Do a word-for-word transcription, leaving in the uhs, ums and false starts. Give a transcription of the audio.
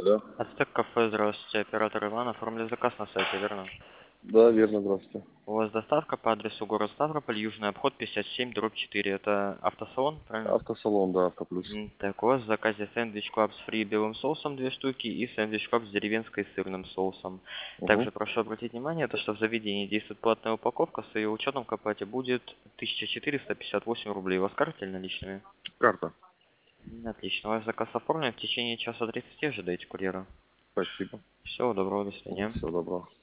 Алло. Ацтек кафе, здравствуйте, оператор Иван, оформили заказ на сайте, верно? Да, верно, здравствуйте. У вас доставка по адресу город Ставрополь, Южный обход, пятьдесят семь, дробь четыре, это автосалон, правильно? Автосалон, да, Автоплюс. М, Так, у вас в заказе сэндвич клаб с фри белым соусом две штуки и сэндвич клаб с деревенской сырным соусом. Угу. Также прошу обратить внимание, то, что в заведении действует платная упаковка, с ее учетом к оплате будет тысяча четыреста пятьдесят восемь рублей. У вас карты или наличными? Карта. М, Отлично, у вас заказ оформлен, в течение часа тридцати ожидайте курьера. Спасибо. Всего доброго, до Угу. свидания. Всего доброго.